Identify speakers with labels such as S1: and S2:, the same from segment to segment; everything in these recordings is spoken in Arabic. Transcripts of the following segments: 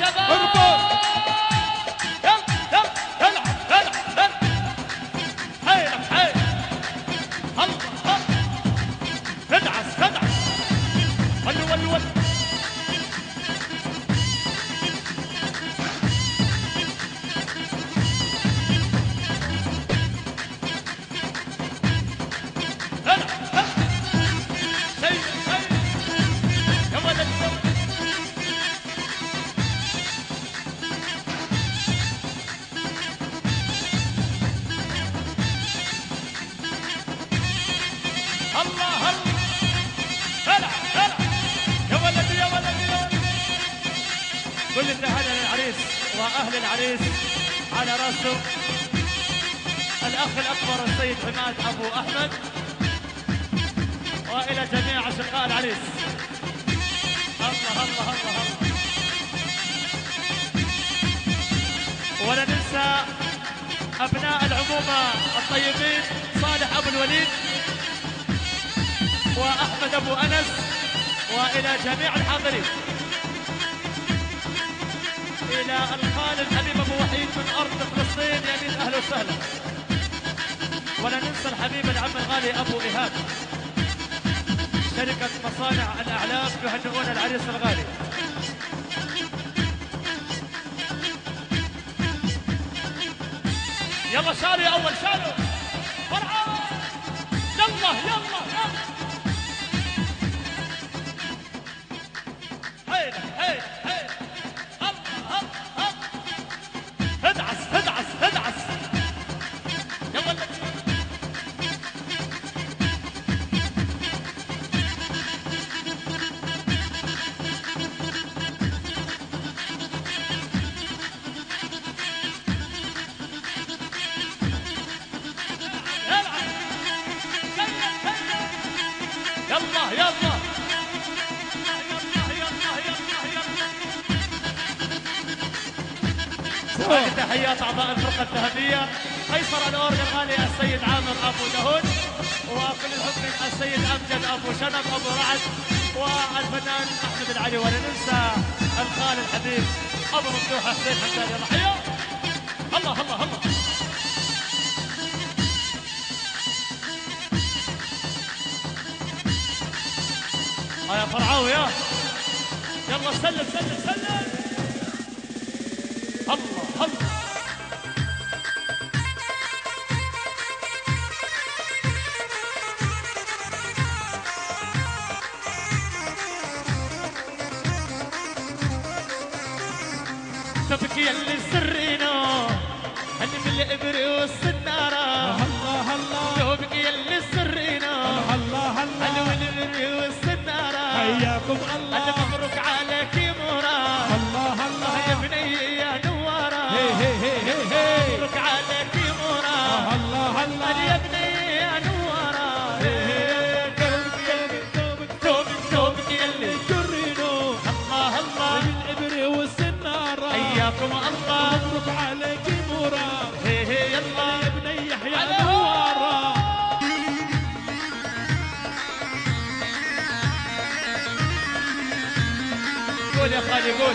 S1: كل التهاني للعريس واهل العريس، على راسه الاخ الاكبر السيد عماد ابو احمد، والى جميع اشقاء العريس. الله الله الله الله. ولا ننسى ابناء العمومه الطيبين صالح ابو الوليد واحمد ابو انس، والى جميع الحاضرين، الى الخال الحبيب ابو وحيد من ارض فلسطين، يمين اهلا وسهلا. ولا ننسى الحبيب العم الغالي ابو ايهاب، شركه مصانع الاعلاف يهنئون العريس الغالي. يلا شالوا يا اول، شالوا فرحه، يلا يلا يلا، هيدا هيدا هيدا، الله الله، ادعس ادعس ادعس، يا ولد يلا يلا هذه تحيات اعضاء الفرقه الذهبيه، ايسر الاورج الغالي السيد عامر ابو دهون، وكل الحب من السيد امجد ابو شنب ابو رعد، والفنان احمد العلي. ولا ننسى الخال الحبيب ابو ممدوح حسين حمدان. يلا حيا الله الله الله. يا فرعاوي يا يلا سلم سلم سلم، الله الله. تبكي يلي سرينا هني من الابر والسناره، الله الله. تبكي يلي سرينا الله الله هني من الابر والسناره، حياكم الله. انا مبروك عليك يا مراد، الله الله يا بني يا نواره، هي هي هي هي، مبروك عليك يا مراد، الله الله يا بني يا نواره، توبك توبك توبك يلي سرينا، الله الله من الابر والسناره، حياكم الله. مبروك عليك يا مراد، هي هي يلا يا بني يحيى نواره. قول يا خالي قول.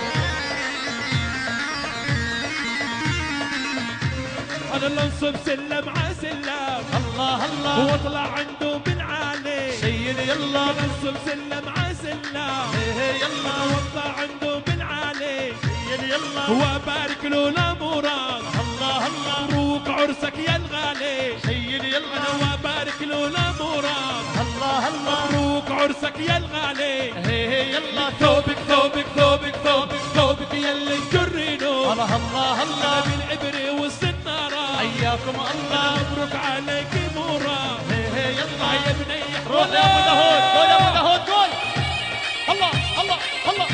S2: انا اللي انصب سلم ع سلم،
S1: الله الله،
S2: واطلع عنده بالعالي،
S1: سيد يلا
S2: انصب سلم ع سلم،
S1: يلا
S2: واطلع عنده بالعالي،
S1: سيد يلا
S2: وبارك له لمراد،
S1: الله الله.
S2: مبروك عرسك يا الغالي،
S1: سيد يلا
S2: وبارك له لمراد،
S1: الله الله.
S2: مبروك عرسك يا الغالي،
S1: هي يلا
S2: ثوبك ثوبك ثوبك ثوبك ثوبك يلي تجرينه،
S1: الله الله الله
S2: بالعبر والسناره،
S1: حياكم الله.
S2: مبروك عليك مراد،
S1: هي يلا
S2: يا بني
S1: روح يا ابو داوود، قول يا ابو داوود قول. الله الله الله.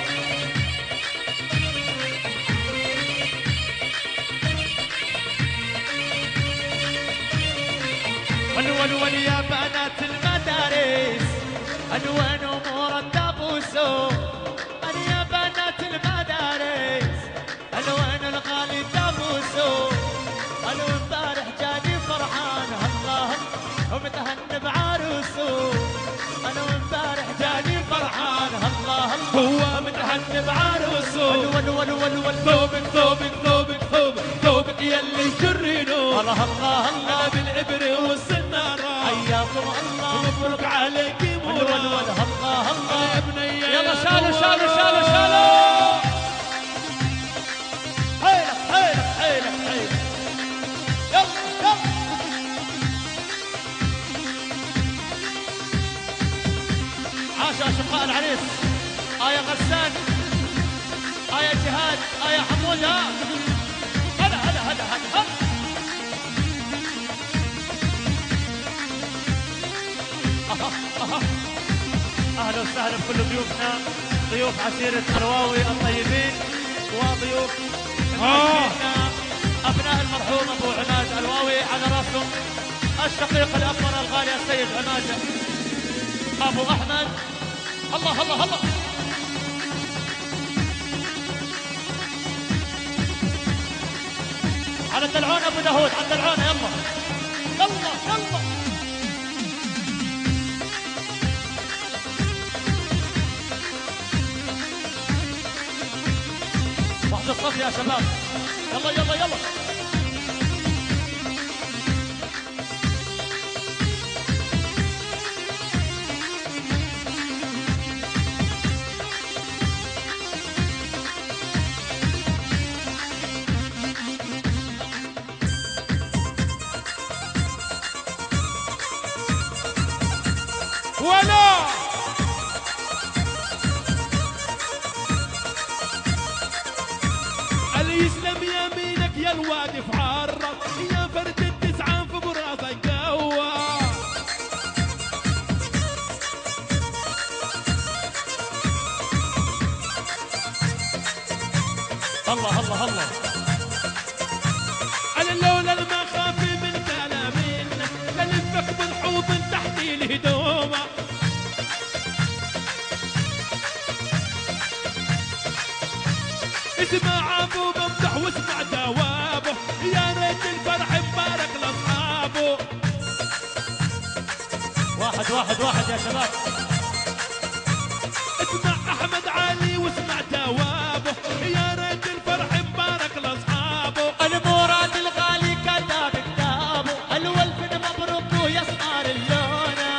S1: ولول يا بنات المدارس، الوان مرتب وسوق، يا بنات المدارس الوان الغالي تبوسو، الو امبارح جاني فرحان الله ومتهني بعروسه، الو امبارح جاني فرحان الله
S2: هو متهني بعروسه،
S1: الو ول ول ول
S2: ثوبك ثوبك ثوبك ثوبك ثوبك يلي جرينو.
S1: الله الله الله
S2: بالعبر والسنارة
S1: حياكم الله
S2: مبروك عليك
S1: ول ول ول الله الله
S2: يا بنية
S1: يلا شالوا شالوا شالوا شالوا حيلك حيلك حيلك حيلك يلا يلا عاش أشقاء العريس آية غسان آية جهاد آية حمود ها هلا هلا هلا هلا أهلا وسهلا بكل ضيوفنا ضيوف عشيرة الواوي الطيبين وضيوف أبناء المرحوم أبو عماد الواوي على راسهم الشقيق الأكبر الغالي السيد عماد أبو أحمد الله الله الله على الدلعون أبو داود على الدلعون يلا يلا يلا واحد الصف يا شباب يلا يلا يلا
S2: ولا اللي يسلم يمينك يا الواقف عرق يا فرد التسعان في براسك قوة.
S1: الله الله الله
S2: على اللولا المخافي من كلامين للفك بالحوض تحت الهدومة. اسمع ابو ممدح واسمع جوابه يا ريت الفرح مبارك لاصحابه.
S1: واحد واحد واحد يا شباب
S2: اسمع احمد علي واسمع جوابه يا ريت الفرح مبارك لاصحابه.
S1: المراد الغالي كتاب كتابه الولف مبروك ويسمار اللونه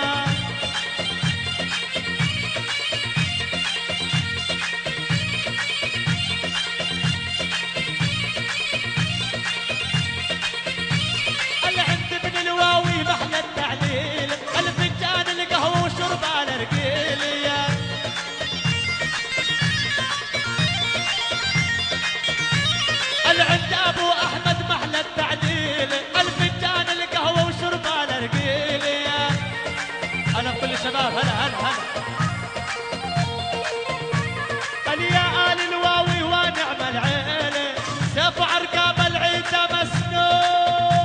S1: العند بن الواوي محلى التعليل الفنجان القهوه وشرب على رجيليه العند ابو احمد محلى التعديل الفنجان القهوه وشرب على رجيليه انا بكل شباب هلا هلا هلا يا ال الواوي ونعم العيله سيف عرقاب العيد مسنون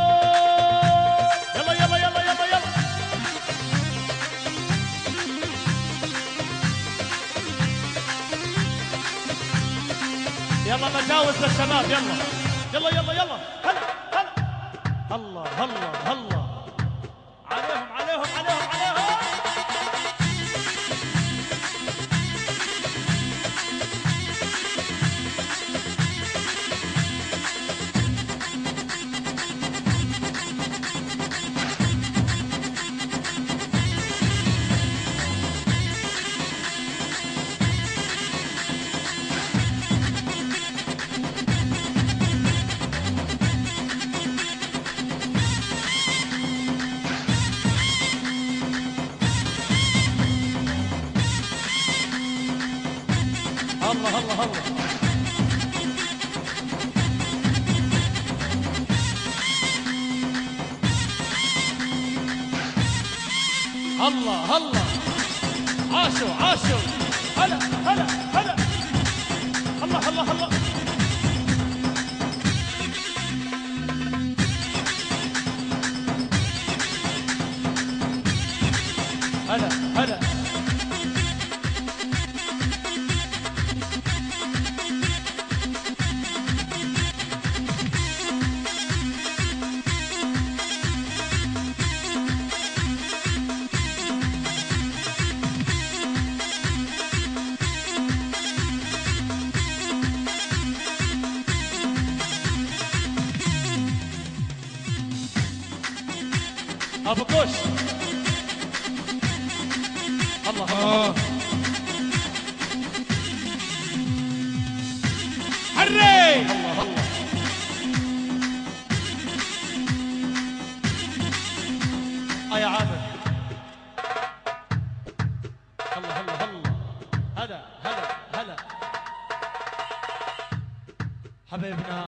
S1: يلا يلا يلا يلا يلا يلا مجاوز للشباب يلا يلا يلا يلا هلا هلا الله الله الله عليهم عليهم عليهم عليهم الله الله الله الله الله عاشوا عاشوا هلا هلا هلا الله الله الله هلا هلا ابو كوش. الله الله
S2: حري
S1: الله الله. يا عامر. الله الله الله. هلا هلا هلا حبيبنا